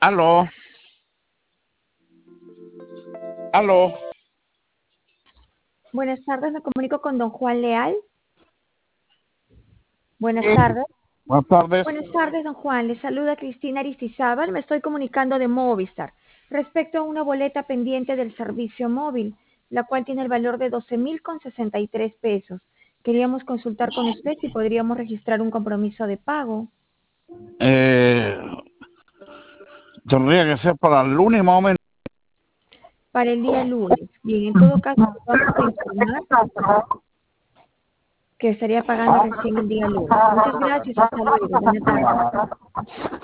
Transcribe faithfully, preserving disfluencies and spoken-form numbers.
Aló. Aló. Buenas tardes, me comunico con don Juan Leal. Buenas tardes. Buenas tardes. Buenas tardes, don Juan. Le saluda Cristina Aristizábal. Me estoy comunicando de Movistar respecto a una boleta pendiente del servicio móvil, la cual tiene el valor de doce mil con sesenta y tres pesos. Queríamos consultar con usted si podríamos registrar un compromiso de pago. Eh, tendría que ser para el lunes más o menos. Para el día lunes. Bien, en todo caso, vamos a informar que estaría pagando recién el día lunes. Muchas gracias. Hasta luego. Buenas tardes.